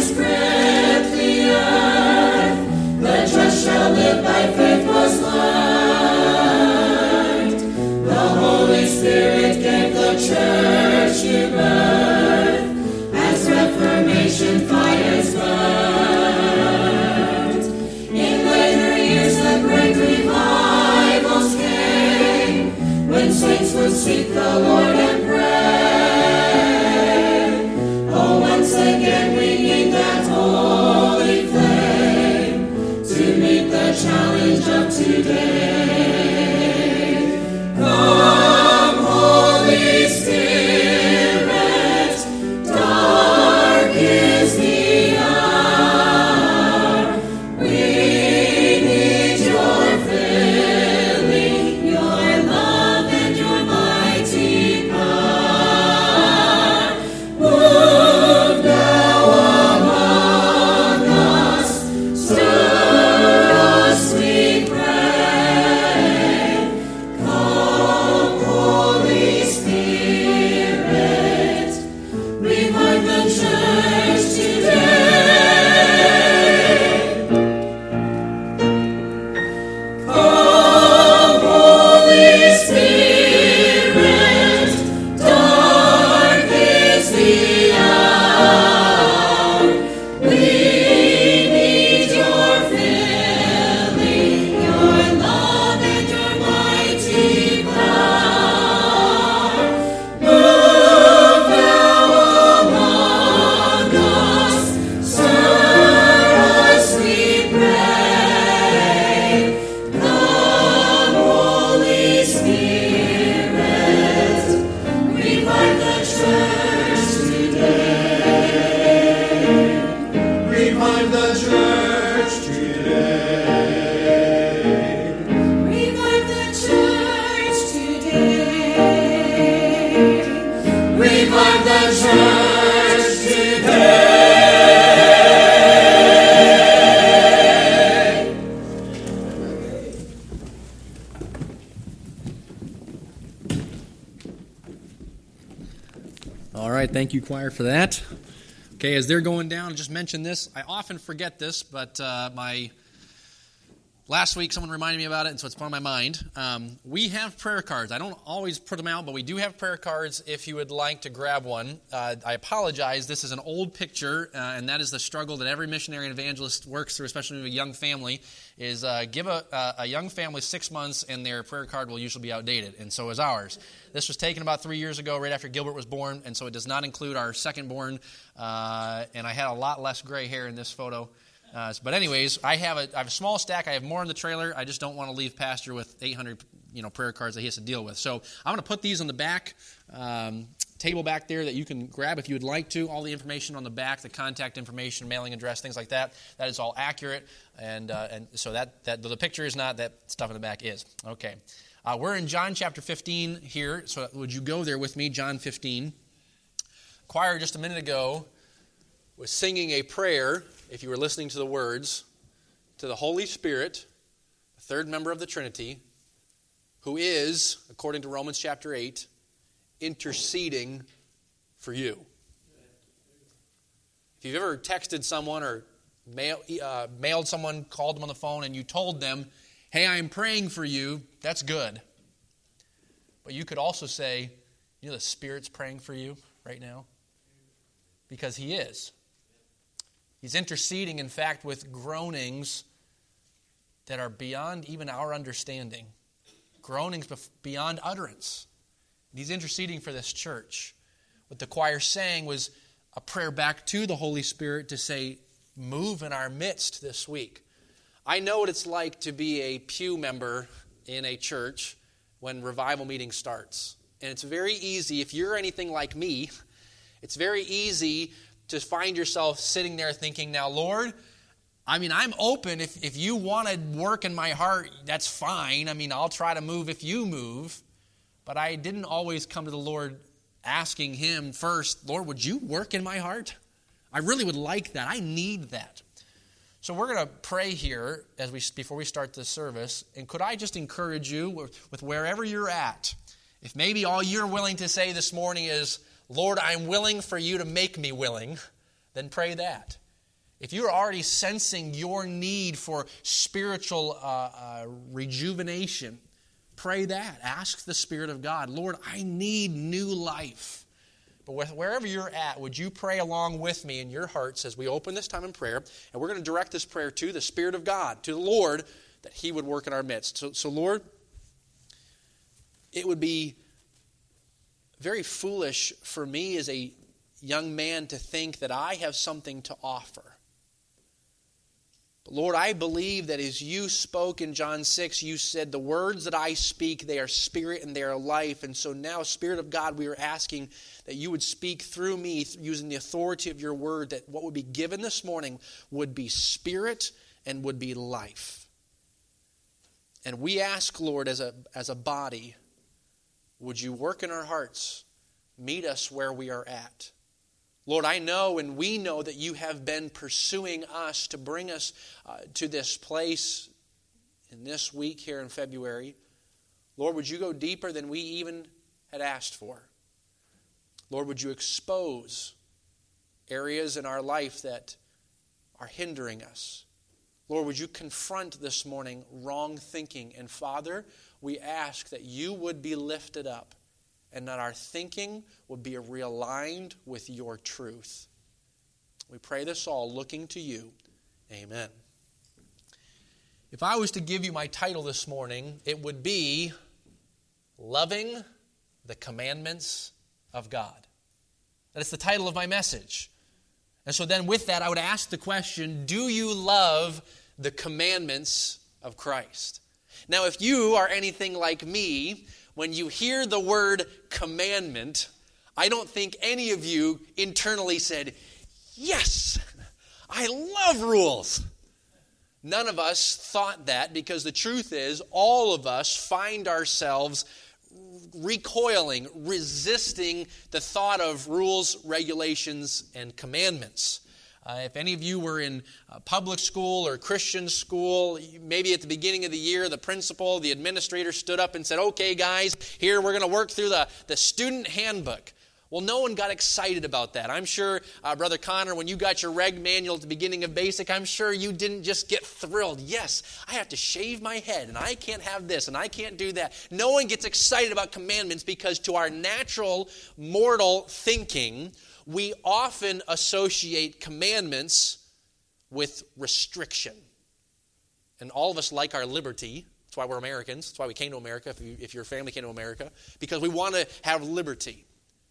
gripped the earth. The just shall live by faith was learned. The Holy Spirit gave the church new birth as Reformation fires burned. In later years the great revivals came when saints would seek the Lord and pray. Oh, once again we need that holy flame to meet the challenge of today. Come, Holy Spirit, dark is the hour. We need your filling, your love and your mighty power. Move now among us, stir us, we pray. Come, Holy Spirit, revive the church today. Come, Holy Spirit, dark is the hour. We need your filling, your love and your mighty power. Move now among us, stir us, we pray. Come, Holy Spirit, revive the church today. Revive the church today. Revive the church today. Revive the church today. All right, thank you, choir, for that. Okay, as they're going down, I just mentioned this. I often forget this, but last week someone reminded me about it, and so it's on my mind. We have prayer cards. I don't always put them out, but we do have prayer cards if you would like to grab one. I apologize. This is an old picture, and that is the struggle that every missionary and evangelist works through, especially with a young family, is give a young family 6 months, and their prayer card will usually be outdated, and so is ours. This was taken about 3 years ago, right after Gilbert was born, and so it does not include our second born, and I had a lot less gray hair in this photo. But anyways, I have a small stack. I have more in the trailer. I just don't want to leave Pastor with 800 prayer cards that he has to deal with. So I'm going to put these on the back table back there that you can grab if you would like to. All the information on the back, the contact information, mailing address, things like that. That is all accurate, and so that the picture is not, that stuff in the back is. Okay. We're in John chapter 15 here, so would you go there with me, John 15. Choir just a minute ago was singing a prayer, if you were listening to the words, to the Holy Spirit, the third member of the Trinity, who is, according to Romans chapter 8, interceding for you. If you've ever texted someone or mailed someone, called them on the phone, and you told them, hey, I'm praying for you, that's good. But you could also say, the Spirit's praying for you right now. Because He is. He's interceding, in fact, with groanings that are beyond even our understanding. Groanings beyond utterance. And He's interceding for this church. What the choir sang was a prayer back to the Holy Spirit to say, move in our midst this week. I know what it's like to be a pew member in a church when revival meeting starts. And it's very easy, if you're anything like me, it's very easy to find yourself sitting there thinking, now, Lord, I'm open. If you want to work in my heart, that's fine. I'll try to move if you move. But I didn't always come to the Lord asking Him first, Lord, would you work in my heart? I really would like that. I need that. So we're going to pray here before we start this service. And could I just encourage you with wherever you're at, if maybe all you're willing to say this morning is, Lord, I'm willing for you to make me willing, then pray that. if you're already sensing your need for spiritual rejuvenation, pray that. Ask the Spirit of God, Lord, I need new life. But wherever you're at, would you pray along with me in your hearts as we open this time in prayer? And we're going to direct this prayer to the Spirit of God, to the Lord, that He would work in our midst. So Lord, it would be very foolish for me as a young man to think that I have something to offer. But Lord, I believe that as you spoke in John 6, you said, the words that I speak, they are spirit and they are life. And so now, Spirit of God, we are asking that you would speak through me using the authority of your word, that what would be given this morning would be spirit and would be life. And we ask, Lord, as a body, would you work in our hearts, meet us where we are at. Lord, I know and we know that you have been pursuing us to bring us to this place in this week here in February. Lord, would you go deeper than we even had asked for? Lord, would you expose areas in our life that are hindering us? Lord, would you confront this morning wrong thinking? And Father, we ask that you would be lifted up and that our thinking would be realigned with your truth. We pray this all looking to you. Amen. If I was to give you my title this morning, it would be Loving the Commandments of God. That is the title of my message. And so then with that, I would ask the question, do you love the commandments of Christ? Now, if you are anything like me, when you hear the word commandment, I don't think any of you internally said, yes, I love rules. None of us thought that, because the truth is, all of us find ourselves recoiling, resisting the thought of rules, regulations, and commandments. If any of you were in public school or Christian school, maybe at the beginning of the year, the principal, the administrator stood up and said, okay, guys, here we're going to work through the student handbook. Well, no one got excited about that. I'm sure, Brother Connor, when you got your reg manual at the beginning of basic, I'm sure you didn't just get thrilled. Yes, I have to shave my head, and I can't have this, and I can't do that. No one gets excited about commandments because to our natural, mortal thinking, we often associate commandments with restriction. And all of us like our liberty. That's why we're Americans. That's why we came to America, if your family came to America, because we want to have liberty.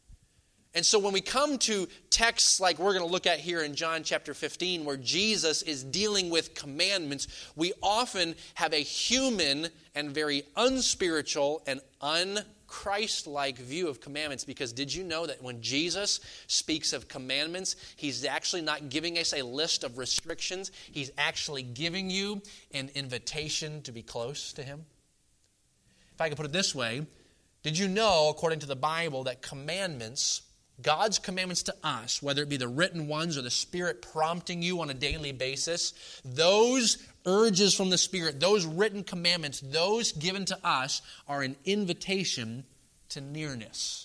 And so when we come to texts like we're going to look at here in John chapter 15, where Jesus is dealing with commandments, we often have a human and very unspiritual and un-Christ-like view of commandments. Because did you know that when Jesus speaks of commandments, he's actually not giving us a list of restrictions. He's actually giving you an invitation to be close to him. If I could put it this way, did you know, according to the Bible, that commandments, God's commandments to us, whether it be the written ones or the Spirit prompting you on a daily basis, those urges from the Spirit, those written commandments, those given to us are an invitation to nearness.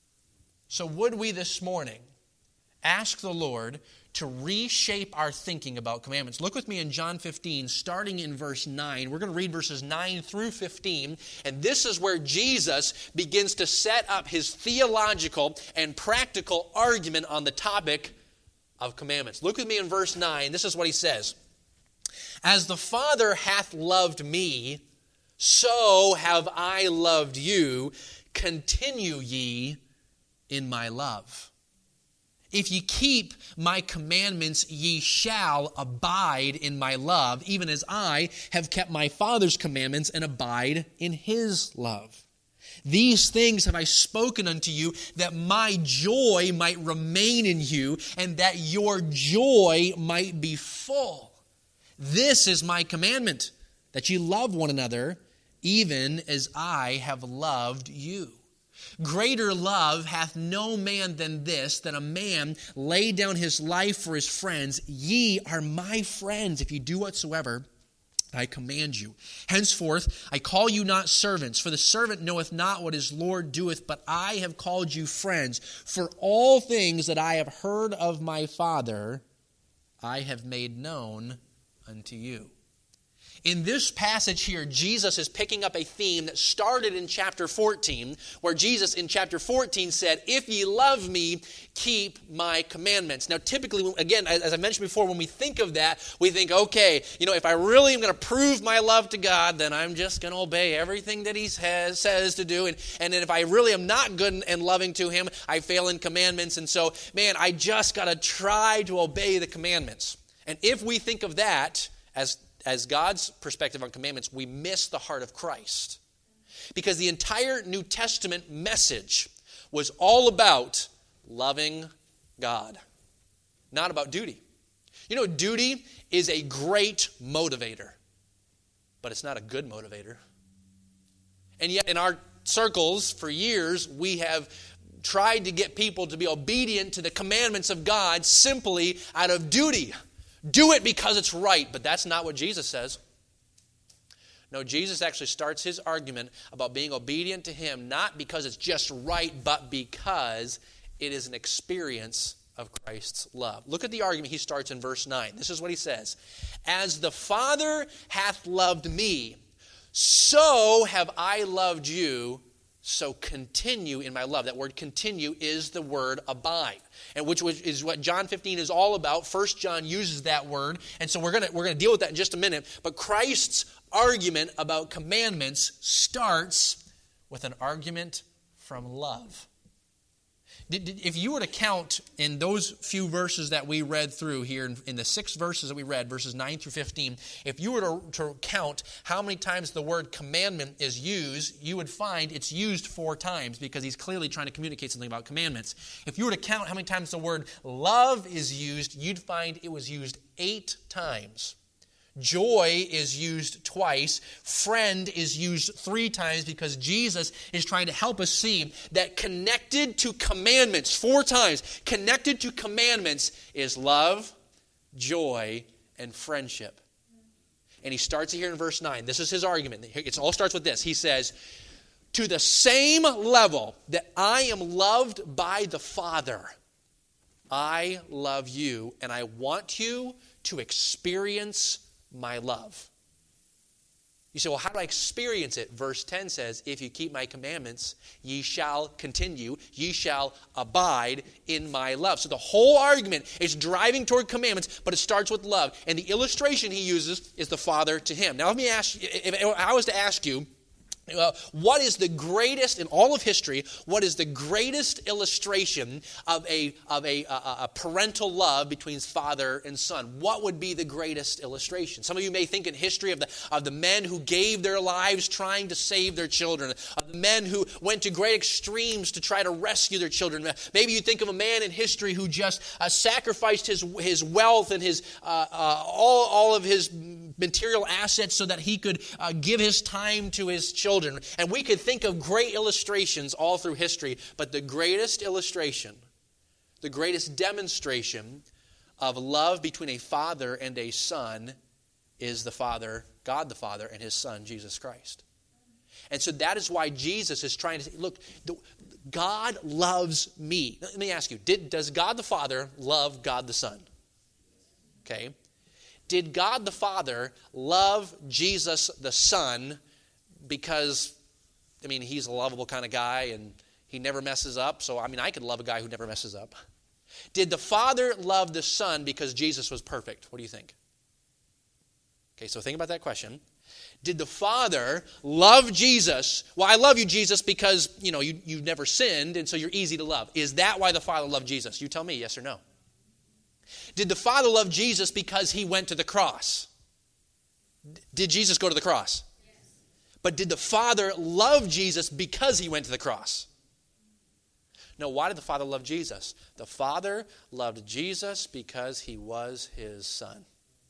So would we this morning ask the Lord to reshape our thinking about commandments? Look with me in John 15, starting in verse 9. We're going to read verses 9 through 15, and this is where Jesus begins to set up his theological and practical argument on the topic of commandments. Look with me in verse 9. This is what he says. As the Father hath loved me, so have I loved you. Continue ye in my love. If ye keep my commandments, ye shall abide in my love, even as I have kept my Father's commandments and abide in his love. These things have I spoken unto you, that my joy might remain in you, and that your joy might be full. This is my commandment, that ye love one another, even as I have loved you. Greater love hath no man than this, that a man lay down his life for his friends. Ye are my friends, if ye do whatsoever I command you. Henceforth I call you not servants, for the servant knoweth not what his Lord doeth, but I have called you friends. For all things that I have heard of my Father, I have made known unto you. In this passage here, Jesus is picking up a theme that started in chapter 14, where Jesus in chapter 14 said, if ye love me, keep my commandments. Now, typically, again, as I mentioned before, when we think of that, we think, okay, if I really am going to prove my love to God, then I'm just going to obey everything that He says to do. And then if I really am not good and loving to Him, I fail in commandments. And so, man, I just got to try to obey the commandments. And if we think of that as God's perspective on commandments, we miss the heart of Christ. Because the entire New Testament message was all about loving God, not about duty. Duty is a great motivator, but it's not a good motivator. And yet in our circles for years, we have tried to get people to be obedient to the commandments of God simply out of duty. Do it because it's right, but that's not what Jesus says. No, Jesus actually starts his argument about being obedient to Him, not because it's just right, but because it is an experience of Christ's love. Look at the argument he starts in verse 9. This is what he says. As the Father hath loved me, so have I loved you. So continue in my love. That word continue is the word abide, and which is what John 15 is all about. 1 John uses that word, and so we're gonna deal with that in just a minute. But Christ's argument about commandments starts with an argument from love. If you were to count in those few verses that we read through here, in the 6 verses that we read, verses 9 through 15, if you were to count how many times the word commandment is used, you would find it's used 4 times, because he's clearly trying to communicate something about commandments. If you were to count how many times the word love is used, you'd find it was used 8 times. Joy is used twice. Friend is used 3 times, because Jesus is trying to help us see that connected to commandments, 4 times, connected to commandments is love, joy, and friendship. And he starts it here in verse 9. This is his argument. It all starts with this. He says, to the same level that I am loved by the Father, I love you, and I want you to experience my love. You say, well, how do I experience it? Verse 10 says, if you keep my commandments, ye shall continue, ye shall abide in my love. So the whole argument is driving toward commandments, but it starts with love. And the illustration he uses is the Father to Him. Now let me ask you, if I was to ask you, what is the greatest in all of history? What is the greatest illustration of a parental love between father and son? What would be the greatest illustration? Some of you may think in history of the men who gave their lives trying to save their children, of the men who went to great extremes to try to rescue their children. Maybe you think of a man in history who just sacrificed his wealth and his all of his material assets so that he could give his time to his children. And we could think of great illustrations all through history, but the greatest illustration, the greatest demonstration of love between a father and a son is the Father, God the Father, and His Son, Jesus Christ. And so that is why Jesus is trying to say, look, God loves me. Let me ask you, does God the Father love God the Son? Okay. Did God the Father love Jesus the Son because, He's a lovable kind of guy and He never messes up? So, I could love a guy who never messes up. Did the Father love the Son because Jesus was perfect? What do you think? Okay, so think about that question. Did the Father love Jesus? Well, I love you, Jesus, because, you've never sinned, and so you're easy to love. Is that why the Father loved Jesus? You tell me, yes or no. Did the Father love Jesus because He went to the cross? Did Jesus go to the cross? Yes. But did the Father love Jesus because He went to the cross? No, why did the Father love Jesus? The Father loved Jesus because He was His Son.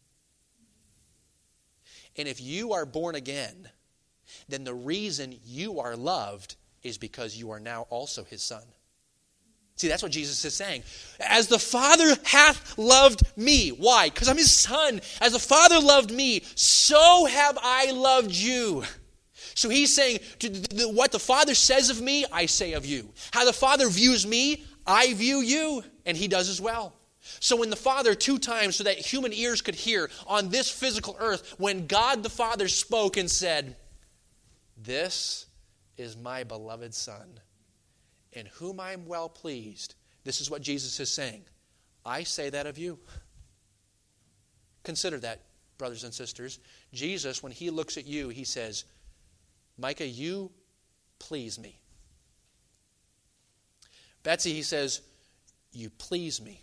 And if you are born again, then the reason you are loved is because you are now also His Son. See, that's what Jesus is saying. As the Father hath loved me. Why? Because I'm His Son. As the Father loved me, so have I loved you. So He's saying, what the Father says of me, I say of you. How the Father views me, I view you. And He does as well. So when the Father 2 times, so that human ears could hear on this physical earth, when God the Father spoke and said, "This is my beloved Son, in whom I am well pleased." This is what Jesus is saying. I say that of you. Consider that, brothers and sisters. Jesus, when he looks at you, he says, "Micah, you please me." Betsy, he says, "You please me."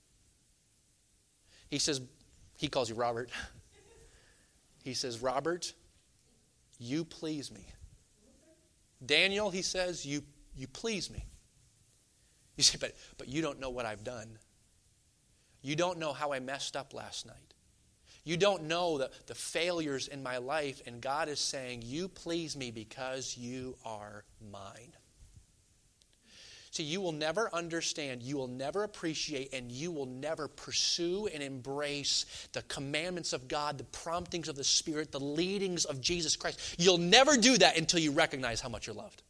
He says, he calls you Robert. He says, "Robert, you please me." Daniel, he says, you please me. You say, but you don't know what I've done. You don't know how I messed up last night. You don't know the failures in my life, and God is saying, "You please me because you are mine." See, you will never understand, you will never appreciate, and you will never pursue and embrace the commandments of God, the promptings of the Spirit, the leadings of Jesus Christ. You'll never do that until you recognize how much you're loved.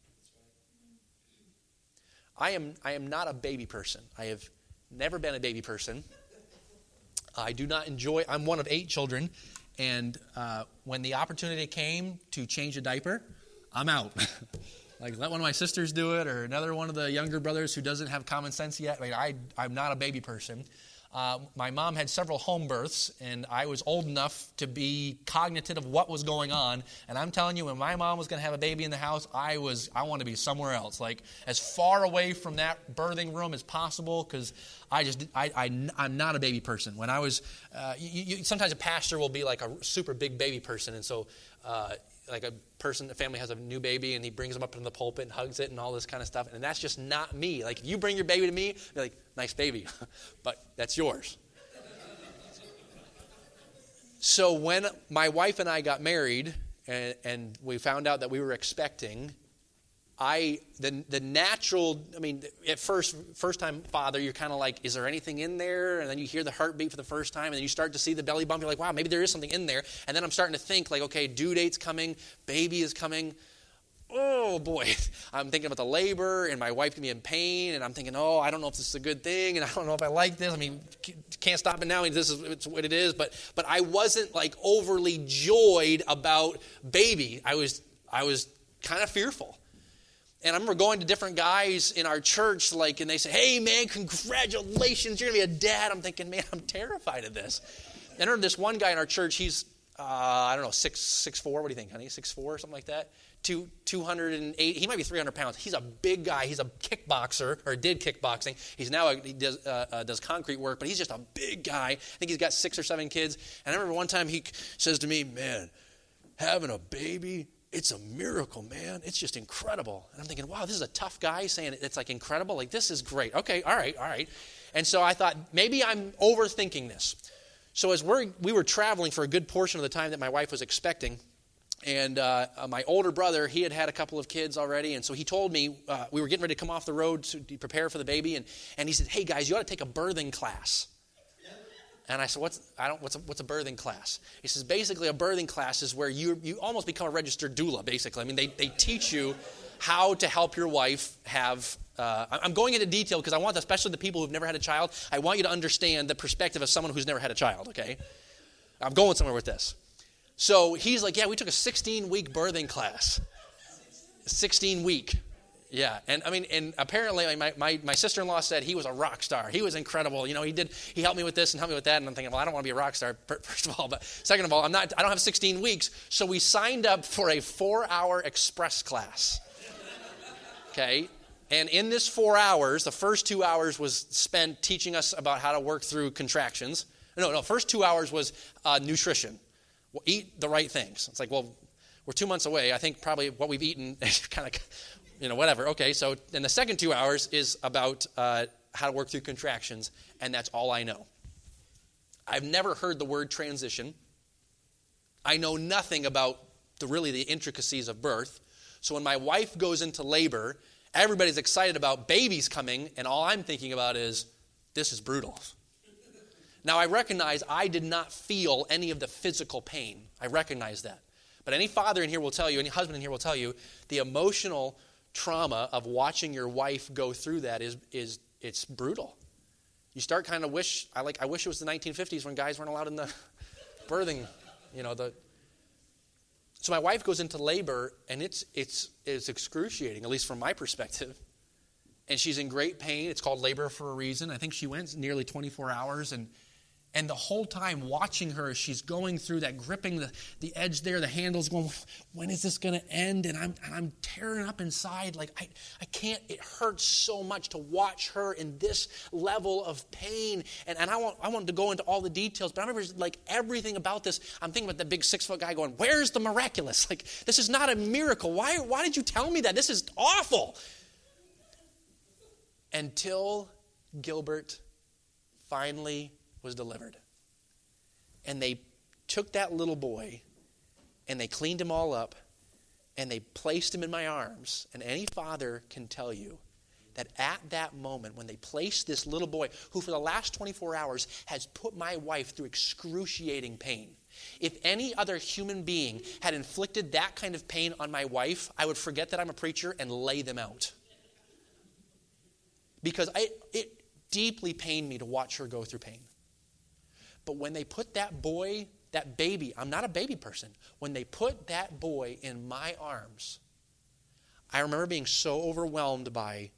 I am not a baby person. I have never been a baby person. I do not enjoy, I'm one of 8 children, and when the opportunity came to change a diaper, I'm out. Like, let one of my sisters do it, or another one of the younger brothers who doesn't have common sense yet. I'm not a baby person. My mom had several home births, and I was old enough to be cognitive of what was going on. And I'm telling you, when my mom was going to have a baby in the house, I wanted to be somewhere else, like as far away from that birthing room as possible, because I'm not a baby person. When I was, sometimes a pastor will be like a super big baby person, and so like a family has a new baby, and he brings them up in the pulpit and hugs it and all this kind of stuff. And that's just not me. Like, if you bring your baby to me, I'll be like, "Nice baby," but that's yours. So when my wife and I got married, and we found out that we were expecting, the natural, at first time father, you're kind of like, is there anything in there? And then you hear the heartbeat for the first time, and then you start to see the belly bump. You're like, wow, maybe there is something in there. And then I'm starting to think, like, okay, due date's coming, baby is coming. Oh, boy. I'm thinking about the labor, and my wife can be in pain, and I'm thinking, oh, I don't know if this is a good thing, and I don't know if I like this. Can't stop it now. It's what it is. But I wasn't, like, overly joyed about baby. I was kind of fearful. And I remember going to different guys in our church, and they say, "Hey, man, congratulations, you're going to be a dad." I'm thinking, man, I'm terrified of this. And I remember this one guy in our church, he's, 6'4", what do you think, honey? 6'4", something like that? 208, he might be 300 pounds. He's a big guy. He's a kickboxer, or did kickboxing. He does concrete work, but he's just a big guy. I think he's got 6 or 7 kids. And I remember one time he says to me, "Man, having a baby, it's a miracle, man. It's just incredible." And I'm thinking, wow, this is a tough guy saying it's like incredible. Like, this is great. Okay, all right. And so I thought, maybe I'm overthinking this. So as we were traveling for a good portion of the time that my wife was expecting, and my older brother, he had a couple of kids already, and so he told me, we were getting ready to come off the road to prepare for the baby, and he said, "Hey, guys, you ought to take a birthing class." And I said, what's a birthing class? He says, basically a birthing class is where you almost become a registered doula, basically. They teach you how to help your wife have, I'm going into detail because I want, especially the people who've never had a child, I want you to understand the perspective of someone who's never had a child, okay? I'm going somewhere with this. So he's like, yeah, we took a 16-week birthing class. 16-week. Yeah, and apparently my sister-in-law said he was a rock star. He was incredible. He helped me with this and helped me with that, and I'm thinking, well, I don't want to be a rock star, first of all, but second of all, I don't have 16 weeks, so we signed up for a 4-hour express class. Okay? And in this 4 hours, the first 2 hours was spent teaching us about how to work through contractions. No, first 2 hours was nutrition. Well, eat the right things. It's like, well, we're 2 months away. I think probably what we've eaten is kind of, whatever. Okay, so then the second 2 hours is about how to work through contractions, and that's all I know. I've never heard the word transition. I know nothing about the intricacies of birth. So when my wife goes into labor, everybody's excited about babies coming, and all I'm thinking about is, this is brutal. Now, I recognize I did not feel any of the physical pain. I recognize that. But any father in here will tell you, any husband in here will tell you, the emotional trauma of watching your wife go through that is it's brutal. you start kind of I wish it was the 1950s when guys weren't allowed in the birthing, So my wife goes into labor, and it's excruciating, at least from my perspective. And she's in great pain. It's called labor for a reason. I think she went nearly 24 hours, and the whole time watching her as she's going through that, gripping the edge there, the handle's going, when is this going to end? And I'm tearing up inside. Like, I can't, it hurts so much to watch her in this level of pain. And I want to go into all the details, but I remember like everything about this. I'm thinking about that big 6-foot guy going, where's the miraculous? Like, this is not a miracle. Why did you tell me that? This is awful. Until Gilbert finally was delivered. And they took that little boy and they cleaned him all up and they placed him in my arms. And any father can tell you that at that moment when they placed this little boy, who for the last 24 hours has put my wife through excruciating pain, if any other human being had inflicted that kind of pain on my wife, I would forget that I'm a preacher and lay them out. Because it deeply pained me to watch her go through pain. But when they put that boy, that baby, I'm not a baby person. When they put that boy in my arms, I remember being so overwhelmed by,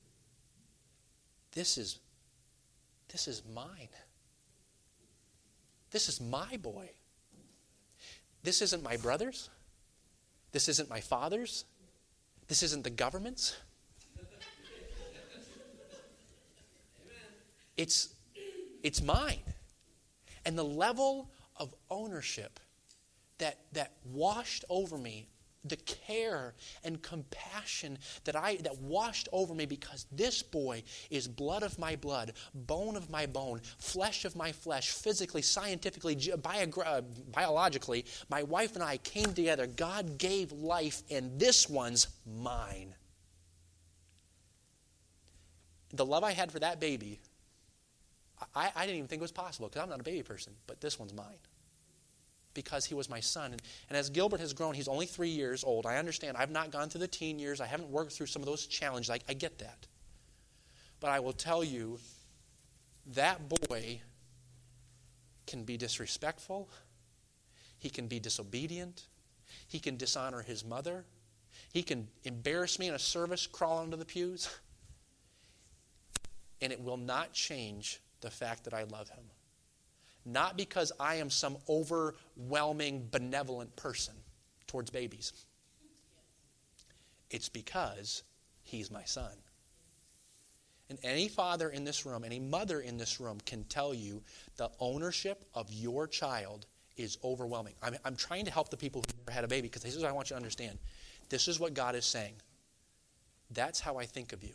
this is mine. This is my boy. This isn't my brother's. This isn't my father's. This isn't the government's. It's mine. And the level of ownership that washed over me, the care and compassion that washed over me, because this boy is blood of my blood, bone of my bone, flesh of my flesh, physically, scientifically, biologically, my wife and I came together. God gave life, and this one's mine. The love I had for that baby, I didn't even think it was possible, because I'm not a baby person, but this one's mine. Because he was my son. And as Gilbert has grown, he's only 3 years old. I understand. I've not gone through the teen years. I haven't worked through some of those challenges. I get that. But I will tell you, that boy can be disrespectful. He can be disobedient. He can dishonor his mother. He can embarrass me in a service, crawl under the pews. And it will not change the fact that I love him. Not because I am some overwhelming, benevolent person towards babies. It's because he's my son. And any father in this room, any mother in this room can tell you the ownership of your child is overwhelming. I'm trying to help the people who never had a baby, because this is what I want you to understand. This is what God is saying. That's how I think of you.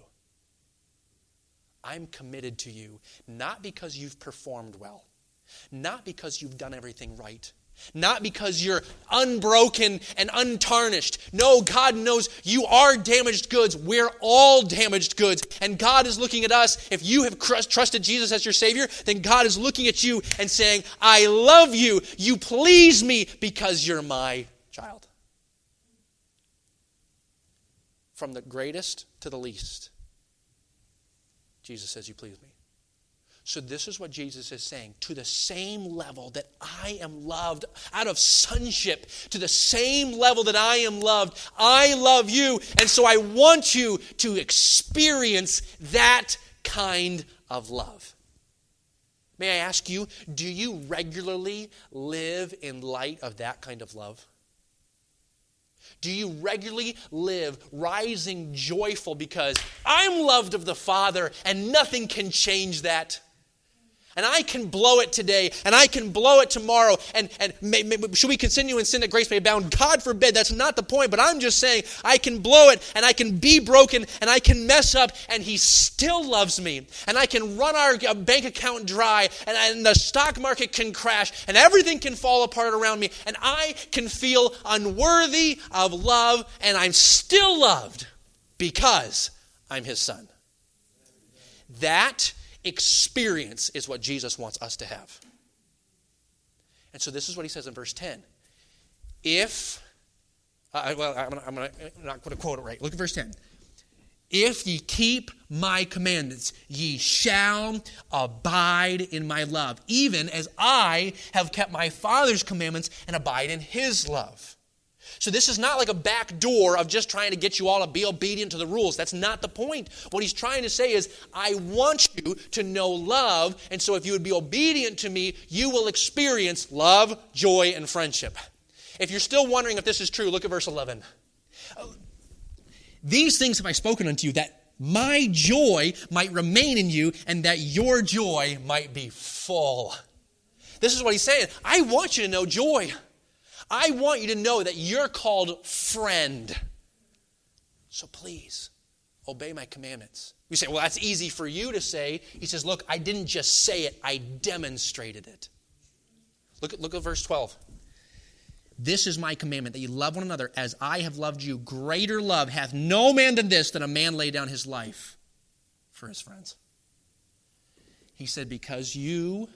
I'm committed to you, not because you've performed well, not because you've done everything right, not because you're unbroken and untarnished. No, God knows you are damaged goods. We're all damaged goods. And God is looking at us. If you have trusted Jesus as your Savior, then God is looking at you and saying, I love you. You please me because you're my child. From the greatest to the least, Jesus says, you please me. So this is what Jesus is saying. To the same level that I am loved, out of sonship, to the same level that I am loved, I love you. And so I want you to experience that kind of love. May I ask you, do you regularly live in light of that kind of love? Do you regularly live rising joyful because I'm loved of the Father and nothing can change that? And I can blow it today, and I can blow it tomorrow. And should we continue in sin that grace may abound? God forbid, that's not the point. But I'm just saying, I can blow it, and I can be broken, and I can mess up, and He still loves me. And I can run our bank account dry, and the stock market can crash, and everything can fall apart around me, and I can feel unworthy of love, and I'm still loved because I'm His son. That experience is what Jesus wants us to have. And so this is what He says in verse 10. I'm not going to quote it right. Look at verse 10. If ye keep my commandments, ye shall abide in my love, even as I have kept my Father's commandments and abide in his love. So this is not like a back door of just trying to get you all to be obedient to the rules. That's not the point. What he's trying to say is, I want you to know love, and so if you would be obedient to me, you will experience love, joy, and friendship. If you're still wondering if this is true, look at verse 11. These things have I spoken unto you, that my joy might remain in you, and that your joy might be full. This is what he's saying. I want you to know joy. I want you to know that you're called friend. So please, obey my commandments. You say, well, that's easy for you to say. He says, look, I didn't just say it, I demonstrated it. Look at verse 12. This is my commandment, that you love one another as I have loved you. Greater love hath no man than this, that a man lay down his life for his friends. He said, because you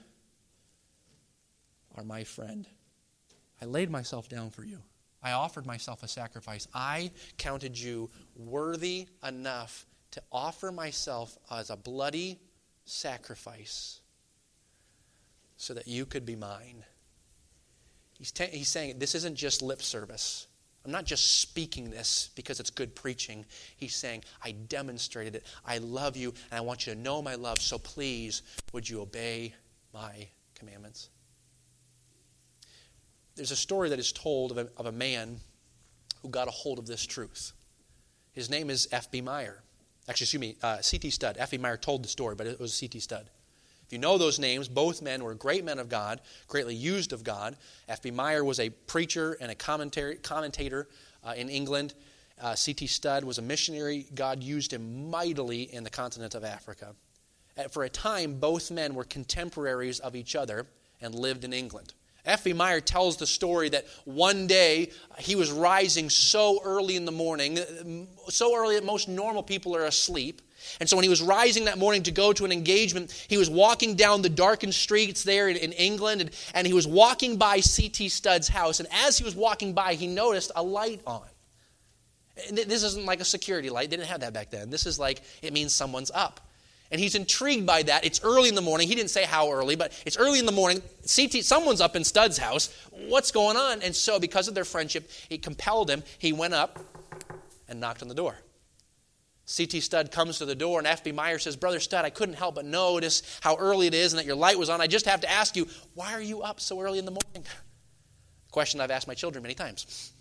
are my friend, I laid myself down for you. I offered myself a sacrifice. I counted you worthy enough to offer myself as a bloody sacrifice so that you could be mine. He's saying this isn't just lip service. I'm not just speaking this because it's good preaching. He's saying, I demonstrated it. I love you, and I want you to know my love, so please, would you obey my commandments? There's a story that is told of a man who got a hold of this truth. His name is F.B. Meyer. Actually, C.T. Studd. F.B. Meyer told the story, but it was C.T. Studd. If you know those names, both men were great men of God, greatly used of God. F.B. Meyer was a preacher and a commentator in England. C.T. Studd was a missionary. God used him mightily in the continent of Africa. For a time, both men were contemporaries of each other and lived in England. F.B. Meyer tells the story that one day he was rising so early in the morning, so early that most normal people are asleep. And so when he was rising that morning to go to an engagement, he was walking down the darkened streets there in England, and he was walking by C.T. Studd's house. And as he was walking by, he noticed a light on. And this isn't like a security light. They didn't have that back then. This is like, it means someone's up. And he's intrigued by that. It's early in the morning. He didn't say how early, but it's early in the morning. Someone's up in Studd's house. What's going on? And so because of their friendship, it compelled him. He went up and knocked on the door. C.T. Studd comes to the door, and F.B. Meyer says, Brother Studd, I couldn't help but notice how early it is and that your light was on. I just have to ask you, why are you up so early in the morning? A question I've asked my children many times.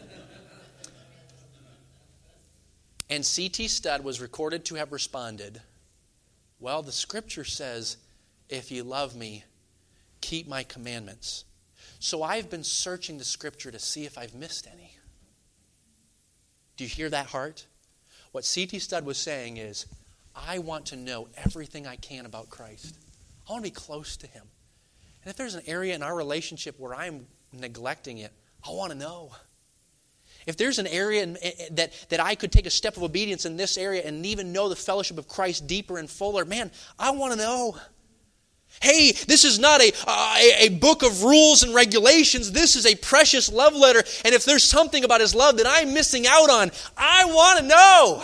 And C.T. Studd was recorded to have responded, well, the scripture says, if you love me, keep my commandments. So I've been searching the scripture to see if I've missed any. Do you hear that heart? What C.T. Studd was saying is, I want to know everything I can about Christ. I want to be close to him. And if there's an area in our relationship where I'm neglecting it, I want to know. If there's an area that I could take a step of obedience in this area and even know the fellowship of Christ deeper and fuller, man, I want to know. Hey, this is not a book of rules and regulations. This is a precious love letter. And if there's something about his love that I'm missing out on, I want to know.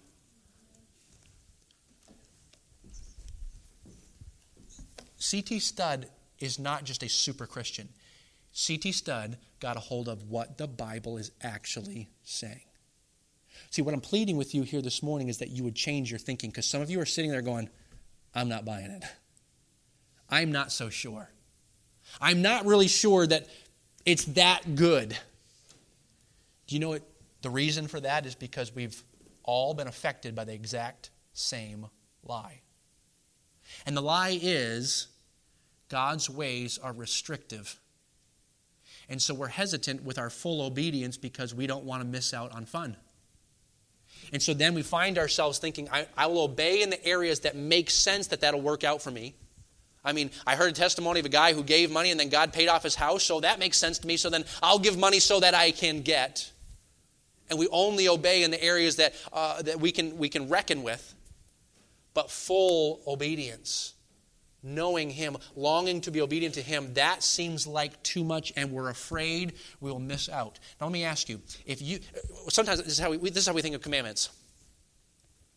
C.T. Studd is not just a super Christian. C.T. Studd got a hold of what the Bible is actually saying. See, what I'm pleading with you here this morning is that you would change your thinking, because some of you are sitting there going, I'm not buying it. I'm not so sure. I'm not really sure that it's that good. Do you know what the reason for that is? Because we've all been affected by the exact same lie. And the lie is God's ways are restrictive. And so we're hesitant with our full obedience because we don't want to miss out on fun. And so then we find ourselves thinking, I will obey in the areas that make sense that'll work out for me. I mean, I heard a testimony of a guy who gave money and then God paid off his house, so that makes sense to me, so then I'll give money so that I can get. And we only obey in the areas that we can reckon with. But full obedience, knowing him, longing to be obedient to him, that seems like too much, and we're afraid we will miss out. Now let me ask you, sometimes this is how we think of commandments.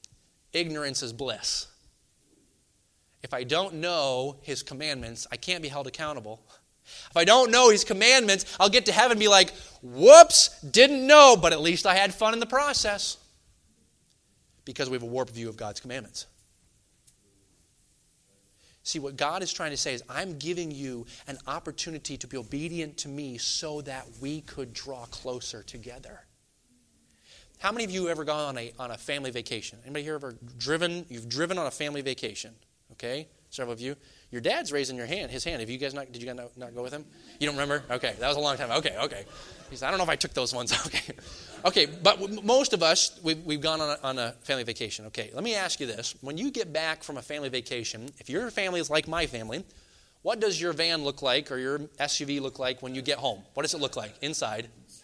ignorance is bliss. If I don't know His commandments, I can't be held accountable. If I don't know His commandments, I'll get to heaven and be like, whoops, didn't know, but at least I had fun in the process. Because we have a warped view of God's commandments. See, what God is trying to say is, I'm giving you an opportunity to be obedient to me so that we could draw closer together. How many of you have ever gone on a family vacation? Anybody here ever driven? You've driven on a family vacation, okay? Several of you. Your dad's raising his hand. Have you guys did you guys not go with him? You don't remember? Okay, that was a long time. Okay. He said, I don't know if I took those ones. Okay, but most of us, we've gone on a family vacation. Okay, let me ask you this. When you get back from a family vacation, if your family is like my family, what does your van look like or your SUV look like when you get home? What does it look like inside?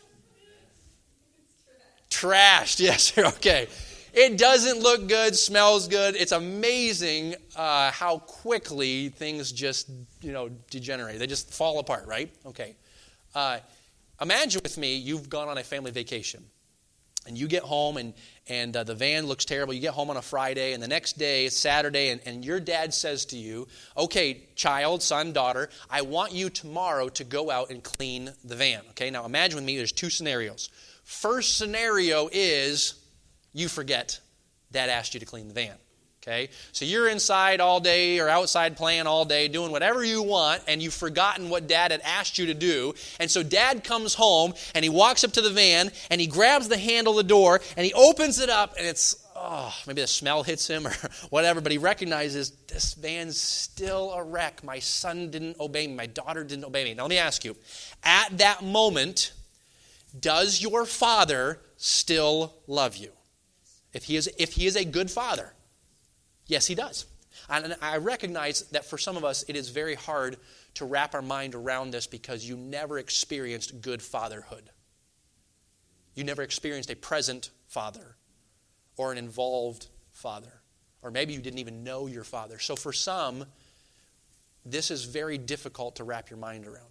Trashed, yes, okay. It doesn't look good, smells good. It's amazing how quickly things just, degenerate. They just fall apart, right? Okay. Imagine with me, you've gone on a family vacation. And you get home and the van looks terrible. You get home on a Friday and the next day it's Saturday and your dad says to you, okay, child, son, daughter, I want you tomorrow to go out and clean the van. Okay, now imagine with me, there's two scenarios. First scenario is you forget Dad asked you to clean the van. Okay? So you're inside all day or outside playing all day, doing whatever you want, and you've forgotten what Dad had asked you to do. And so Dad comes home, and he walks up to the van, and he grabs the handle of the door, and he opens it up, and it's, maybe the smell hits him or whatever, but he recognizes this van's still a wreck. My son didn't obey me. My daughter didn't obey me. Now let me ask you, at that moment, does your father still love you? If he is a good father, yes, he does. And I recognize that for some of us, it is very hard to wrap our mind around this because you never experienced good fatherhood. You never experienced a present father or an involved father. Or maybe you didn't even know your father. So for some, this is very difficult to wrap your mind around.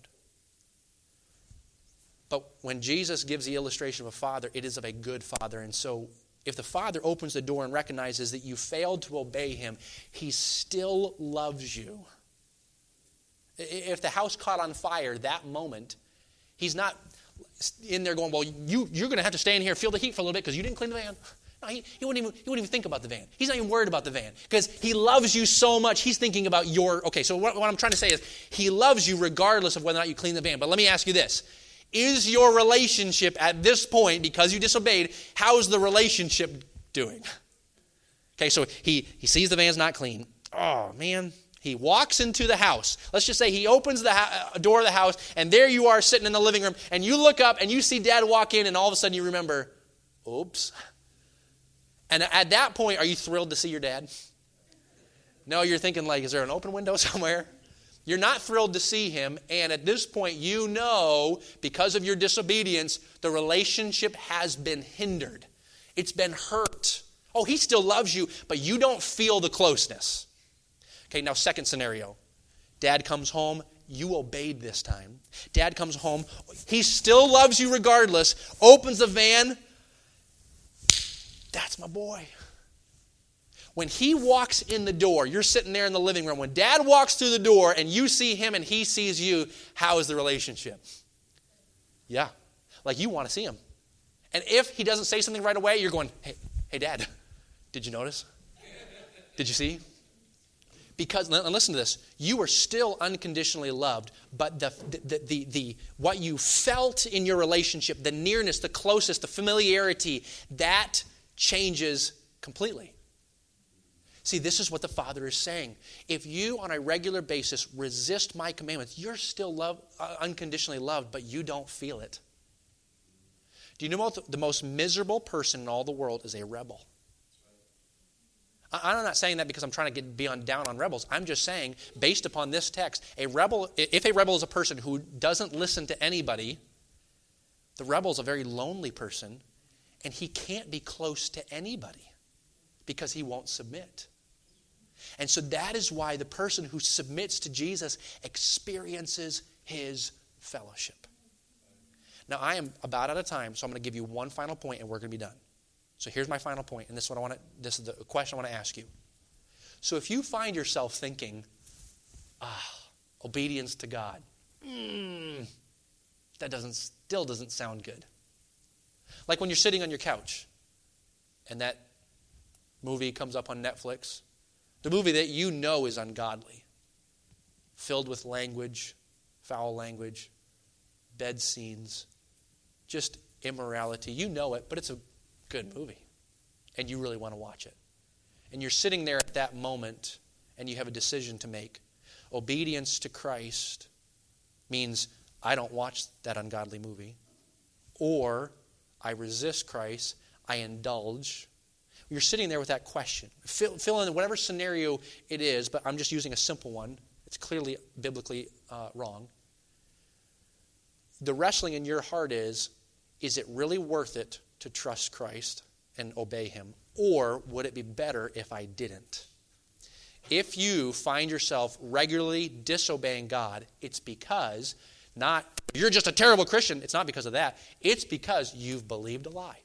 But when Jesus gives the illustration of a father, it is of a good father. And so if the father opens the door and recognizes that you failed to obey him, he still loves you. If the house caught on fire that moment, he's not in there going, well, you're going to have to stay in here, feel the heat for a little bit because you didn't clean the van. No, he wouldn't even think about the van. He's not even worried about the van because he loves you so much. He's thinking about okay, so what I'm trying to say is he loves you regardless of whether or not you clean the van. But let me ask you this. Is your relationship at this point, because you disobeyed, how's the relationship doing? Okay, so he sees the van's not clean. Oh, man. He walks into the house. Let's just say he opens the door of the house, and there you are sitting in the living room, and you look up, and you see Dad walk in, and all of a sudden you remember, oops. And at that point, are you thrilled to see your dad? No, you're thinking like, is there an open window somewhere? You're not thrilled to see him, and at this point you know, because of your disobedience, the relationship has been hindered. It's been hurt. Oh, he still loves you, but you don't feel the closeness. Okay, now second scenario. Dad comes home, you obeyed this time. Dad comes home, he still loves you regardless, opens the van, that's my boy. When he walks in the door, you're sitting there in the living room. When Dad walks through the door and you see him and he sees you, how is the relationship? Yeah, like you want to see him. And if he doesn't say something right away, you're going, hey, Dad, did you notice? Did you see? Because, and listen to this, you are still unconditionally loved, but the what you felt in your relationship, the nearness, the closeness, the familiarity, that changes completely. See, this is what the Father is saying. If you, on a regular basis, resist my commandments, you're still unconditionally loved, but you don't feel it. Do you know the most miserable person in all the world is a rebel? I'm not saying that because I'm trying to be down on rebels. I'm just saying, based upon this text, if a rebel is a person who doesn't listen to anybody, the rebel is a very lonely person, and he can't be close to anybody because he won't submit. And so that is why the person who submits to Jesus experiences his fellowship. Now, I am about out of time, so I'm going to give you one final point and we're going to be done. So here's my final point, and this is the question I want to ask you. So if you find yourself thinking, obedience to God, that still doesn't sound good. Like when you're sitting on your couch and that movie comes up on Netflix, the movie that you know is ungodly, filled with language, foul language, bed scenes, just immorality. You know it, but it's a good movie, and you really want to watch it. And you're sitting there at that moment, and you have a decision to make. Obedience to Christ means I don't watch that ungodly movie, or I resist Christ, I indulge. You're sitting there with that question. Fill in whatever scenario it is, but I'm just using a simple one. It's clearly biblically wrong. The wrestling in your heart is it really worth it to trust Christ and obey Him? Or would it be better if I didn't? If you find yourself regularly disobeying God, it's because you're just a terrible Christian. It's not because of that. It's because you've believed a lie.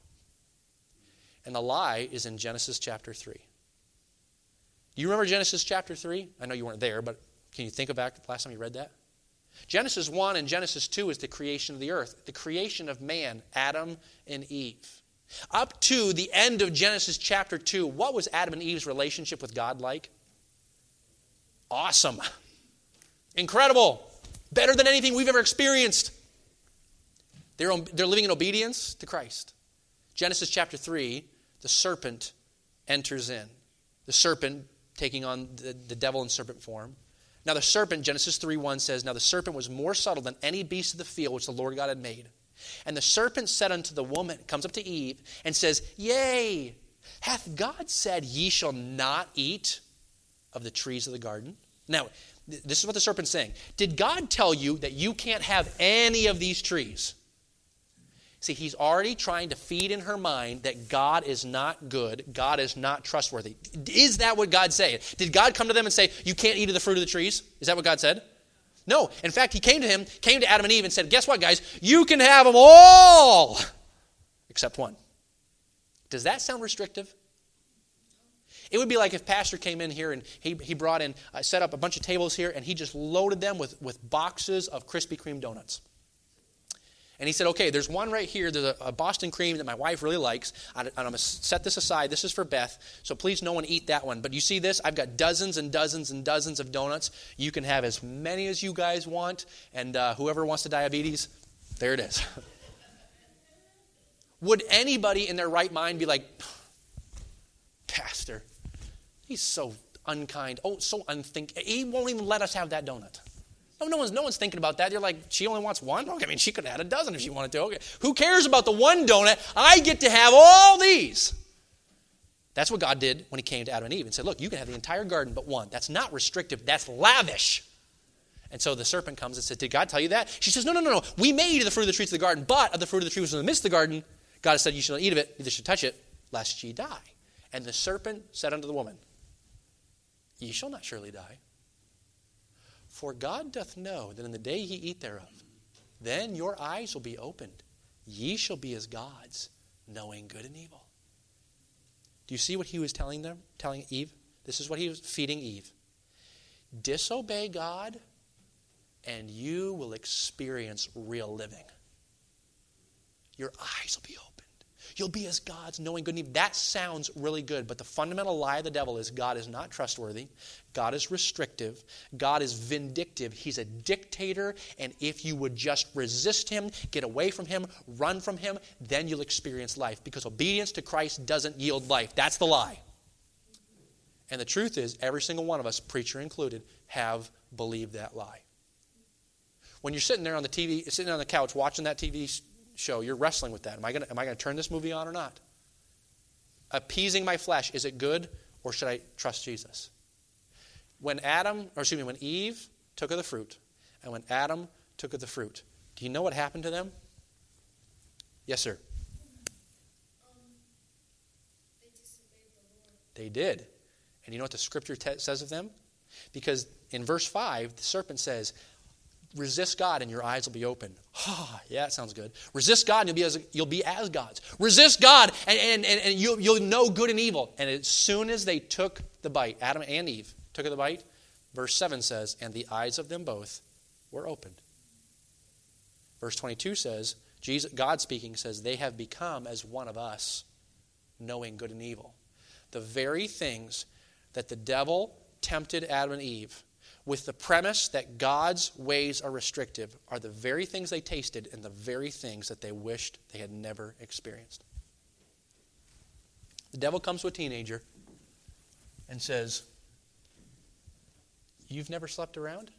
And the lie is in Genesis chapter 3. Do you remember Genesis chapter 3? I know you weren't there, but can you think back the last time you read that? Genesis 1 and Genesis 2 is the creation of the earth, the creation of man, Adam and Eve. Up to the end of Genesis chapter 2, what was Adam and Eve's relationship with God like? Awesome. Incredible. Better than anything we've ever experienced. They're living in obedience to Christ. Genesis chapter 3, the serpent enters in. The serpent taking on the devil in serpent form. Now the serpent, Genesis 3:1 says, now the serpent was more subtle than any beast of the field which the Lord God had made. And the serpent said unto the woman, comes up to Eve, and says, Yea, hath God said, Ye shall not eat of the trees of the garden? Now, this is what the serpent's saying. Did God tell you that you can't have any of these trees? See, he's already trying to feed in her mind that God is not good, God is not trustworthy. Is that what God said? Did God come to them and say, you can't eat of the fruit of the trees? Is that what God said? No. In fact, he came to Adam and Eve and said, guess what, guys? You can have them all except one. Does that sound restrictive? It would be like if Pastor came in here and he brought in, set up a bunch of tables here, and he just loaded them with boxes of Krispy Kreme donuts. And he said, okay, there's one right here. There's a Boston cream that my wife really likes. And I'm going to set this aside. This is for Beth. So please no one eat that one. But you see this? I've got dozens and dozens and dozens of donuts. You can have as many as you guys want. And whoever wants the diabetes, there it is. Would anybody in their right mind be like, Pastor, he's so unkind. Oh, so unthinking. He won't even let us have that donut. No one's thinking about that. They're like, she only wants one? Okay, I mean, she could have had a dozen if she wanted to. Okay, who cares about the one donut? I get to have all these. That's what God did when he came to Adam and Eve and said, look, you can have the entire garden but one. That's not restrictive. That's lavish. And so the serpent comes and says, did God tell you that? She says, no. We may eat of the fruit of the trees of the garden, but of the fruit of the trees in the midst of the garden, God has said, you shall not eat of it, neither shall touch it, lest ye die. And the serpent said unto the woman, ye shall not surely die. For God doth know that in the day ye eat thereof, then your eyes will be opened. Ye shall be as gods, knowing good and evil. Do you see what he was telling Eve? This is what he was feeding Eve. Disobey God, and you will experience real living. Your eyes will be opened. You'll be as gods, knowing good and evil. That sounds really good, but the fundamental lie of the devil is God is not trustworthy. God is restrictive. God is vindictive. He's a dictator, and if you would just resist him, get away from him, run from him, then you'll experience life, because obedience to Christ doesn't yield life. That's the lie. And the truth is, every single one of us, preacher included, have believed that lie. When you're sitting there on the TV, sitting on the couch watching that TV show, you're wrestling with that. Am I going to turn this movie on or not? Appeasing my flesh, is it good, or should I trust Jesus? When Eve took of the fruit, and when Adam took of the fruit, do you know what happened to them? Yes, sir. They disobeyed the Lord. They did. And you know what the scripture says of them? Because in verse 5, the serpent says, Resist God and your eyes will be open. Yeah, that sounds good. Resist God and you'll be as gods. Resist God and you'll know good and evil. And as soon as they took the bite, Adam and Eve took the bite, verse 7 says, and the eyes of them both were opened. Verse 22 says, God speaking says, they have become as one of us, knowing good and evil. The very things that the devil tempted Adam and Eve with the premise that God's ways are restrictive are the very things they tasted and the very things that they wished they had never experienced. The devil comes to a teenager and says, you've never slept around?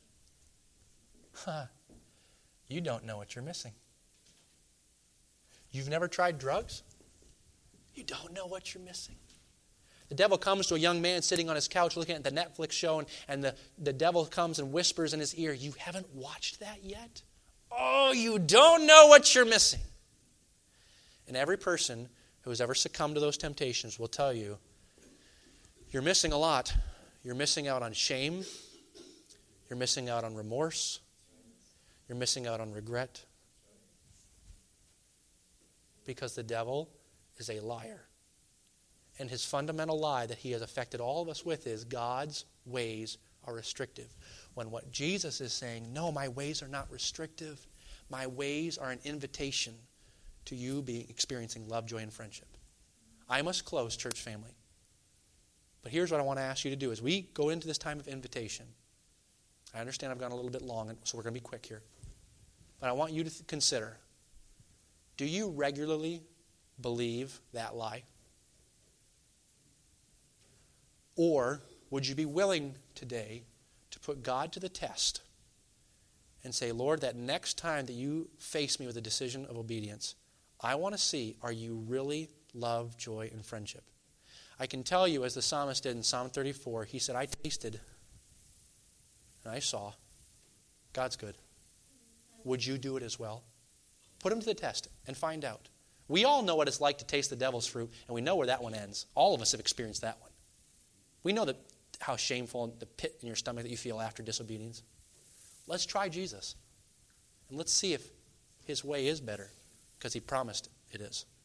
You don't know what you're missing. You've never tried drugs? You don't know what you're missing. The devil comes to a young man sitting on his couch looking at the Netflix show, and the devil comes and whispers in his ear, you haven't watched that yet? Oh, you don't know what you're missing. And every person who has ever succumbed to those temptations will tell you, you're missing a lot. You're missing out on shame. You're missing out on remorse. You're missing out on regret. Because the devil is a liar. And his fundamental lie that he has affected all of us with is God's ways are restrictive. When what Jesus is saying, no, my ways are not restrictive. My ways are an invitation to you experiencing love, joy, and friendship. I must close, church family. But here's what I want to ask you to do. As we go into this time of invitation, I understand I've gone a little bit long, so we're going to be quick here. But I want you to consider, do you regularly believe that lie? Or would you be willing today to put God to the test and say, Lord, that next time that you face me with a decision of obedience, I want to see, are you really love, joy, and friendship? I can tell you, as the psalmist did in Psalm 34, he said, I tasted and I saw God's good. Would you do it as well? Put him to the test and find out. We all know what it's like to taste the devil's fruit, and we know where that one ends. All of us have experienced that one. We know how shameful and the pit in your stomach that you feel after disobedience. Let's try Jesus. And let's see if his way is better, because he promised it is.